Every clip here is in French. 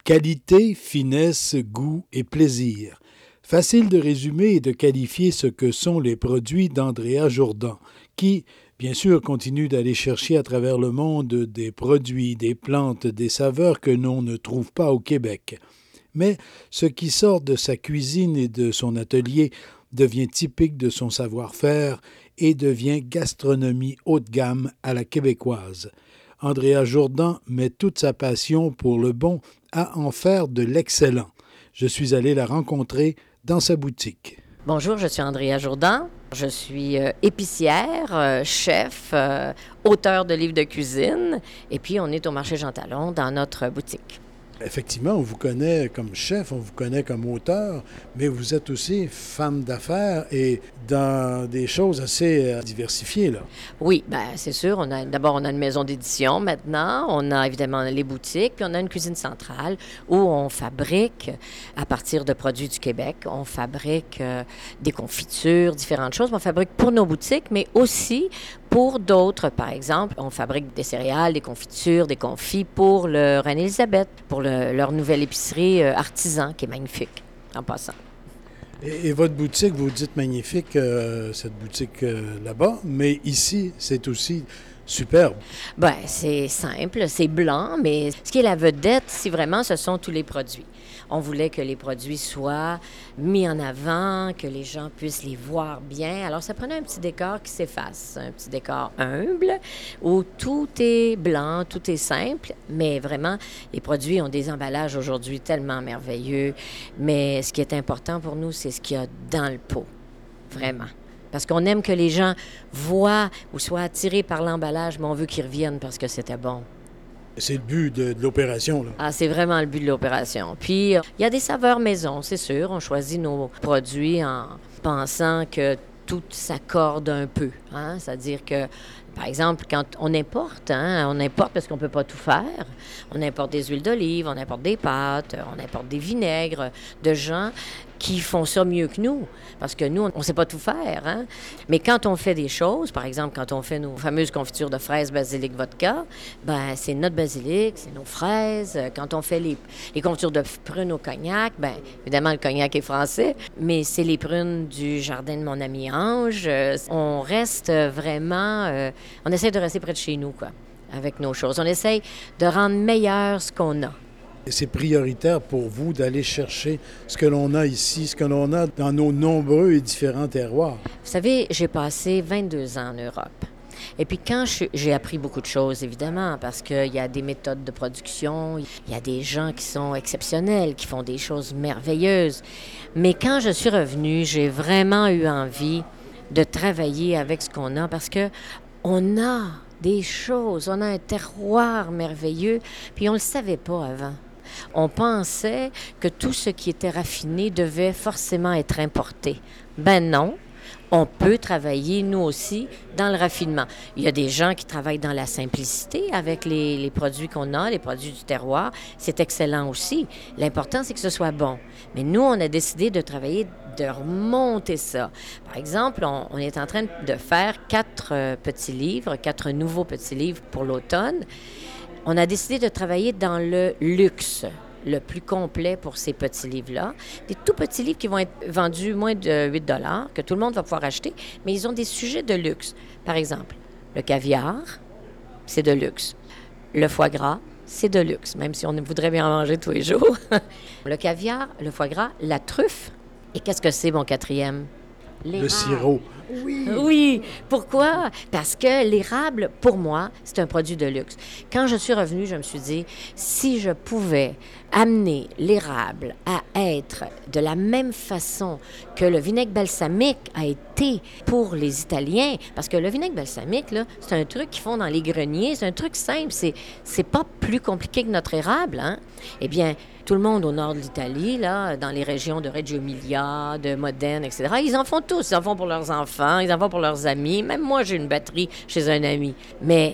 Qualité, finesse, goût et plaisir. Facile de résumer et de qualifier ce que sont les produits d'Andrea Jourdan, qui, bien sûr, continue d'aller chercher à travers le monde des produits, des plantes, des saveurs que l'on ne trouve pas au Québec. Mais ce qui sort de sa cuisine et de son atelier devient typique de son savoir-faire et devient gastronomie haut de gamme à la québécoise. Andrea Jourdan met toute sa passion pour le bon à en faire de l'excellent. Je suis allé la rencontrer dans sa boutique. Bonjour, je suis Andrea Jourdan. Je suis épicière, chef, auteur de livres de cuisine. Et puis, on est au marché Jean Talon dans notre boutique. Effectivement, on vous connaît comme chef, on vous connaît comme auteur, mais vous êtes aussi femme d'affaires et dans des choses assez diversifiées, là. Oui, bien, c'est sûr. D'abord, on a une maison d'édition maintenant. On a évidemment les boutiques, puis on a une cuisine centrale où on fabrique, à partir de produits du Québec, on fabrique des confitures, différentes choses. On fabrique pour nos boutiques, mais aussi pour d'autres. Par exemple, on fabrique des céréales, des confitures, des confits pour le Reine-Élisabeth, pour leur nouvelle épicerie artisan, qui est magnifique, en passant. Et votre boutique, vous dites magnifique, cette boutique là-bas, mais ici, c'est aussi superbe. Bien, c'est simple, c'est blanc, mais ce qui est la vedette, si vraiment, ce sont tous les produits. On voulait que les produits soient mis en avant, que les gens puissent les voir bien. Alors, ça prenait un petit décor qui s'efface, un petit décor humble, où tout est blanc, tout est simple, mais vraiment, les produits ont des emballages aujourd'hui tellement merveilleux. Mais ce qui est important pour nous, c'est ce qu'il y a dans le pot, vraiment. Parce qu'on aime que les gens voient ou soient attirés par l'emballage, mais on veut qu'ils reviennent parce que c'était bon. C'est le but de l'opération, là. Ah, c'est vraiment le but de l'opération. Puis, il y a des saveurs maison, c'est sûr. On choisit nos produits en pensant que tout s'accorde un peu. Hein? C'est-à-dire que, par exemple, quand on importe parce qu'on ne peut pas tout faire. On importe des huiles d'olive, on importe des pâtes, on importe des vinaigres de gens qui font ça mieux que nous. Parce que nous, on ne sait pas tout faire. Hein? Mais quand on fait des choses, par exemple, quand on fait nos fameuses confitures de fraises, basilic, vodka, ben c'est notre basilic, c'est nos fraises. Quand on fait les confitures de prunes au cognac, ben évidemment, le cognac est français, mais c'est les prunes du jardin de mon ami Ange. On reste vraiment... on essaie de rester près de chez nous, quoi, avec nos choses. On essaie de rendre meilleur ce qu'on a. C'est prioritaire pour vous d'aller chercher ce que l'on a ici, ce que l'on a dans nos nombreux et différents terroirs. Vous savez, j'ai passé 22 ans en Europe. Et puis quand j'ai appris beaucoup de choses, évidemment, parce qu'il y a des méthodes de production, il y a des gens qui sont exceptionnels, qui font des choses merveilleuses. Mais quand je suis revenue, j'ai vraiment eu envie de travailler avec ce qu'on a, parce que on a des choses, on a un terroir merveilleux, puis on ne le savait pas avant. On pensait que tout ce qui était raffiné devait forcément être importé. Ben non, on peut travailler, nous aussi, dans le raffinement. Il y a des gens qui travaillent dans la simplicité avec les produits qu'on a, les produits du terroir. C'est excellent aussi. L'important, c'est que ce soit bon. Mais nous, on a décidé de travailler, de remonter ça. Par exemple, on est en train de faire 4 petits livres, 4 nouveaux petits livres pour l'automne. On a décidé de travailler dans le luxe, le plus complet pour ces petits livres-là. Des tout petits livres qui vont être vendus moins de 8 $, que tout le monde va pouvoir acheter, mais ils ont des sujets de luxe. Par exemple, le caviar, c'est de luxe. Le foie gras, c'est de luxe, même si on voudrait bien en manger tous les jours. Le caviar, le foie gras, la truffe. Et qu'est-ce que c'est, mon quatrième? Le sirop. Oui. Pourquoi? Parce que l'érable, pour moi, c'est un produit de luxe. Quand je suis revenue, je me suis dit, si je pouvais amener l'érable à être de la même façon que le vinaigre balsamique a été pour les Italiens, parce que le vinaigre balsamique, là, c'est un truc qu'ils font dans les greniers, c'est un truc simple, c'est pas plus compliqué que notre érable, hein? Eh bien, tout le monde au nord de l'Italie, là, dans les régions de Reggio Emilia, de Modène, etc., ils en font tous. Ils en font pour leurs enfants, ils en font pour leurs amis. Même moi, j'ai une batterie chez un ami. Mais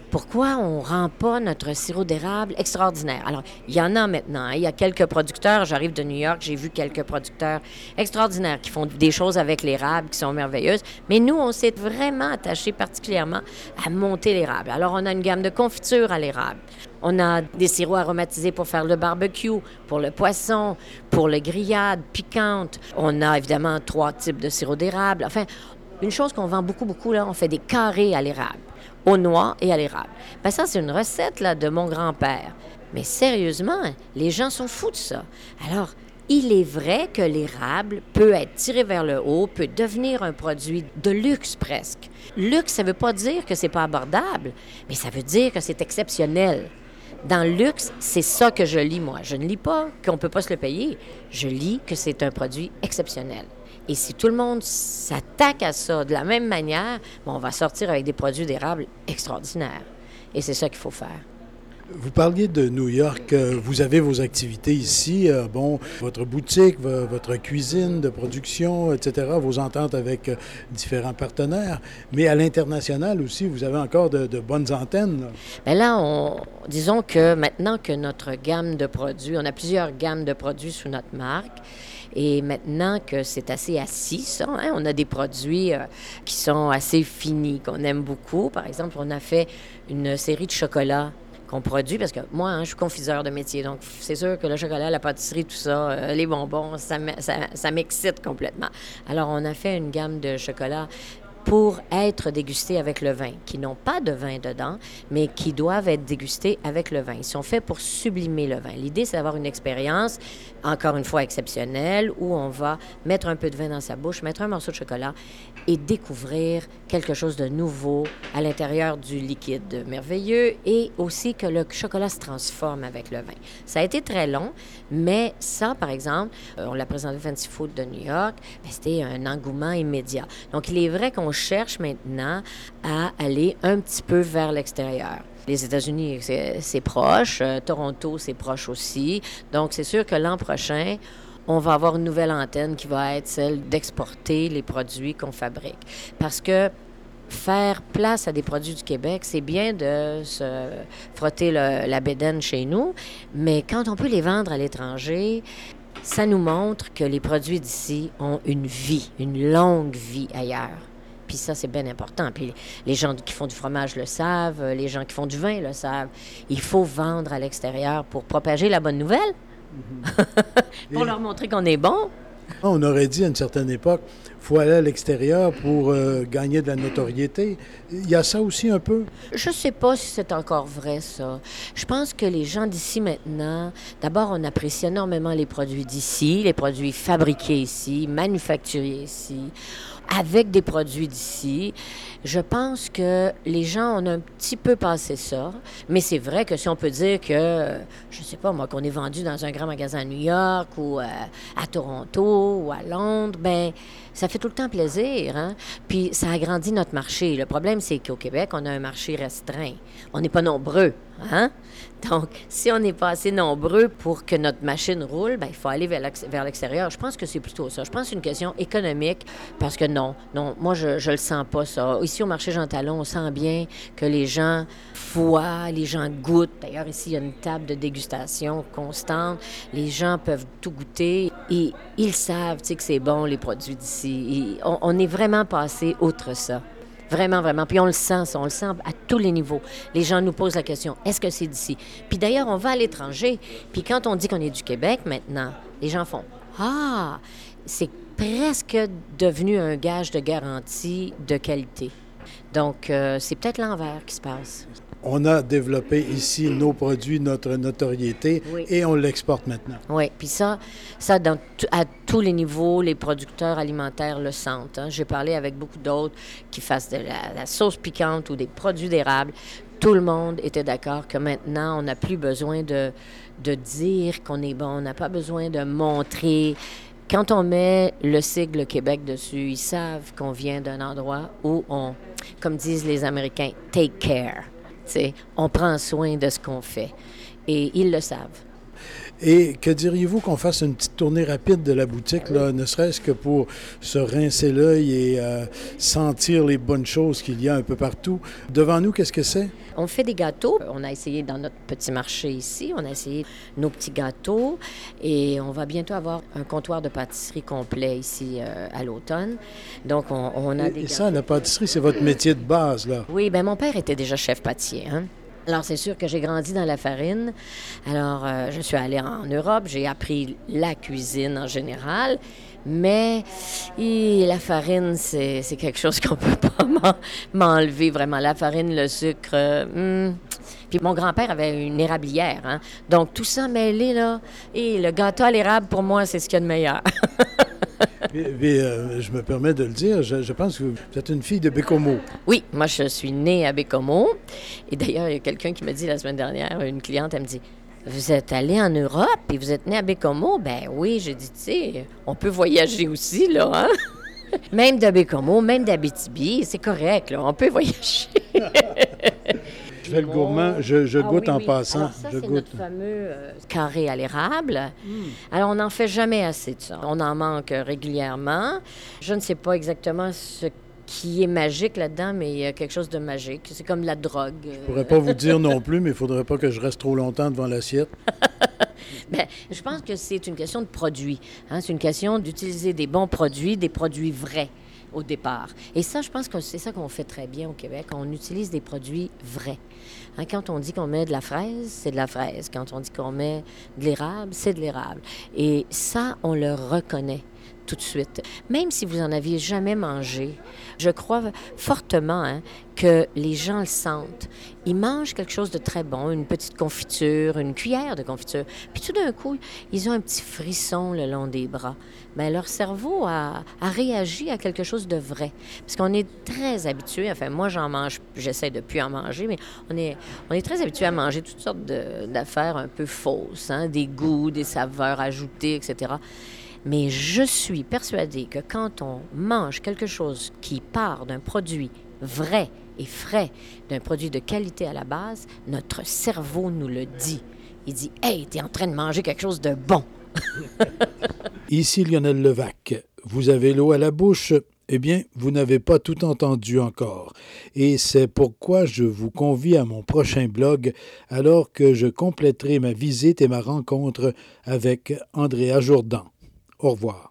Pourquoi on ne rend pas notre sirop d'érable extraordinaire? Alors, il y en a maintenant. Hein. Il y a quelques producteurs. J'arrive de New York, j'ai vu quelques producteurs extraordinaires qui font des choses avec l'érable qui sont merveilleuses. Mais nous, on s'est vraiment attaché particulièrement à monter l'érable. Alors, on a une gamme de confitures à l'érable. On a des sirops aromatisés pour faire le barbecue, pour le poisson, pour le grillade, piquante. On a évidemment 3 types de sirop d'érable. Enfin, une chose qu'on vend beaucoup, beaucoup, là, on fait des carrés à l'érable, aux noix et à l'érable. Bien, ça, c'est une recette là, de mon grand-père. Mais sérieusement, les gens sont fous de ça. Alors, il est vrai que l'érable peut être tiré vers le haut, peut devenir un produit de luxe presque. Luxe, ça ne veut pas dire que c'est pas abordable, mais ça veut dire que c'est exceptionnel. Dans le luxe, c'est ça que je lis, moi. Je ne lis pas qu'on ne peut pas se le payer. Je lis que c'est un produit exceptionnel. Et si tout le monde s'attaque à ça de la même manière, bon, on va sortir avec des produits d'érable extraordinaires. Et c'est ça qu'il faut faire. Vous parliez de New York. Vous avez vos activités ici, votre boutique, votre cuisine de production, etc., vos ententes avec différents partenaires. Mais à l'international aussi, vous avez encore de bonnes antennes. Là. Bien là, disons que maintenant que notre gamme de produits, on a plusieurs gammes de produits sous notre marque. Et maintenant que c'est assez assis, ça, hein, on a des produits qui sont assez finis, qu'on aime beaucoup. Par exemple, on a fait une série de chocolats qu'on produit, parce que moi, hein, je suis confiseur de métier, donc c'est sûr que le chocolat, la pâtisserie, tout ça, les bonbons, ça m'excite complètement. Alors, on a fait une gamme de chocolats pour être dégustés avec le vin, qui n'ont pas de vin dedans, mais qui doivent être dégustés avec le vin. Ils sont faits pour sublimer le vin. L'idée, c'est d'avoir une expérience, encore une fois exceptionnelle, où on va mettre un peu de vin dans sa bouche, mettre un morceau de chocolat et découvrir quelque chose de nouveau à l'intérieur du liquide merveilleux et aussi que le chocolat se transforme avec le vin. Ça a été très long, mais ça, par exemple, on l'a présenté au Fancy Food de New York, bien, c'était un engouement immédiat. Donc, il est vrai qu'on cherche maintenant à aller un petit peu vers l'extérieur. Les États-Unis, c'est proche. Toronto, c'est proche aussi. Donc, c'est sûr que l'an prochain, on va avoir une nouvelle antenne qui va être celle d'exporter les produits qu'on fabrique. Parce que faire place à des produits du Québec, c'est bien de se frotter la bédaine chez nous, mais quand on peut les vendre à l'étranger, ça nous montre que les produits d'ici ont une vie, une longue vie ailleurs. Puis ça, c'est bien important. Puis les gens qui font du fromage le savent, les gens qui font du vin le savent. Il faut vendre à l'extérieur pour propager la bonne nouvelle, pour leur montrer qu'on est bon. On aurait dit à une certaine époque, il faut aller à l'extérieur pour gagner de la notoriété. Il y a ça aussi un peu? Je ne sais pas si c'est encore vrai, ça. Je pense que les gens d'ici maintenant, d'abord, on apprécie énormément les produits d'ici, les produits fabriqués ici, manufacturés ici, avec des produits d'ici. Je pense que les gens ont un petit peu passé ça, mais c'est vrai que si on peut dire que, je sais pas moi, qu'on est vendu dans un grand magasin à New York ou à Toronto ou à Londres, ben ça fait tout le temps plaisir, hein? Puis ça agrandit notre marché. Le problème, c'est qu'au Québec, on a un marché restreint. On n'est pas nombreux, hein? Donc, si on n'est pas assez nombreux pour que notre machine roule, ben il faut aller vers l'extérieur. Je pense que c'est plutôt ça. Je pense que c'est une question économique parce que non, moi, je le sens pas, ça. Ici, au marché Jean Talon, on sent bien que les gens voient, les gens goûtent. D'ailleurs, ici, il y a une table de dégustation constante. Les gens peuvent tout goûter et ils savent, tu sais, que c'est bon, les produits d'ici. On est vraiment passé outre ça. Vraiment, vraiment. Puis on le sent, ça. On le sent à tous les niveaux. Les gens nous posent la question, est-ce que c'est d'ici? Puis d'ailleurs, on va à l'étranger. Puis quand on dit qu'on est du Québec maintenant, les gens font, ah, c'est presque devenu un gage de garantie de qualité. Donc, c'est peut-être l'envers qui se passe. On a développé ici nos produits, notre notoriété, oui. Et on l'exporte maintenant. Oui, puis ça à tous les niveaux, les producteurs alimentaires le sentent. Hein. J'ai parlé avec beaucoup d'autres qui fassent de la sauce piquante ou des produits d'érable. Tout le monde était d'accord que maintenant, on n'a plus besoin de dire qu'on est bon. On n'a pas besoin de montrer. Quand on met le sigle Québec dessus, ils savent qu'on vient d'un endroit où on, comme disent les Américains, « take care ». T'sais, on prend soin de ce qu'on fait. Et ils le savent. Et que diriez-vous qu'on fasse une petite tournée rapide de la boutique, là, ne serait-ce que pour se rincer l'œil et sentir les bonnes choses qu'il y a un peu partout. Devant nous, qu'est-ce que c'est? On fait des gâteaux. On a essayé dans notre petit marché ici, on a essayé nos petits gâteaux et on va bientôt avoir un comptoir de pâtisserie complet ici à l'automne. Donc, on a des Et gâteaux. ça, la pâtisserie, c'est votre métier de base, là. Oui, bien, mon père était déjà chef pâtissier, hein? Alors, c'est sûr que j'ai grandi dans la farine. Alors, je suis allée en Europe, j'ai appris la cuisine en général, mais la farine, c'est quelque chose qu'on peut pas m'enlever vraiment. La farine, le sucre. Puis mon grand-père avait une érablière, hein? Donc, tout ça mêlé, là, et le gâteau à l'érable, pour moi, c'est ce qu'il y a de meilleur. Je me permets de le dire, je pense que vous êtes une fille de Bécomo. Oui, moi, je suis née à Bécomo. Et d'ailleurs, il y a quelqu'un qui m'a dit la semaine dernière, une cliente, elle me dit, vous êtes allée en Europe et vous êtes née à Bécomo? Ben oui, j'ai dit, tu sais, on peut voyager aussi, là, hein? Même de Bécomo, même d'Abitibi, c'est correct, là, on peut voyager. Je fais le gourmand, je goûte en passant. Alors ça, je c'est goûte. notre fameux carré à l'érable. Alors, on n'en fait jamais assez de ça. On en manque régulièrement. Je ne sais pas exactement ce qui est magique là-dedans, mais il y a quelque chose de magique. C'est comme la drogue. Je pourrais pas vous dire non plus, mais il faudrait pas que je reste trop longtemps devant l'assiette. Bien, je pense que c'est une question de produits, hein. C'est une question d'utiliser des bons produits, des produits vrais au départ. Et ça, je pense que c'est ça qu'on fait très bien au Québec. On utilise des produits vrais. Hein, quand on dit qu'on met de la fraise, c'est de la fraise. Quand on dit qu'on met de l'érable, c'est de l'érable. Et ça, on le reconnaît tout de suite. Même si vous n'en aviez jamais mangé, je crois fortement, hein, que les gens le sentent. Ils mangent quelque chose de très bon, une petite confiture, une cuillère de confiture, puis tout d'un coup, ils ont un petit frisson le long des bras. Bien, leur cerveau a réagi à quelque chose de vrai. Parce qu'on est très habitué, enfin moi j'en mange, j'essaie de plus en manger, mais on est très habitué à manger toutes sortes d'affaires un peu fausses, hein, des goûts, des saveurs ajoutées, etc. Mais je suis persuadée que quand on mange quelque chose qui part d'un produit vrai et frais, d'un produit de qualité à la base, notre cerveau nous le dit. Il dit « Hey, t'es en train de manger quelque chose de bon! » Ici Lionel Levac. Vous avez l'eau à la bouche? Eh bien, vous n'avez pas tout entendu encore. Et c'est pourquoi je vous convie à mon prochain blog alors que je compléterai ma visite et ma rencontre avec Andrea Jourdan. Au revoir.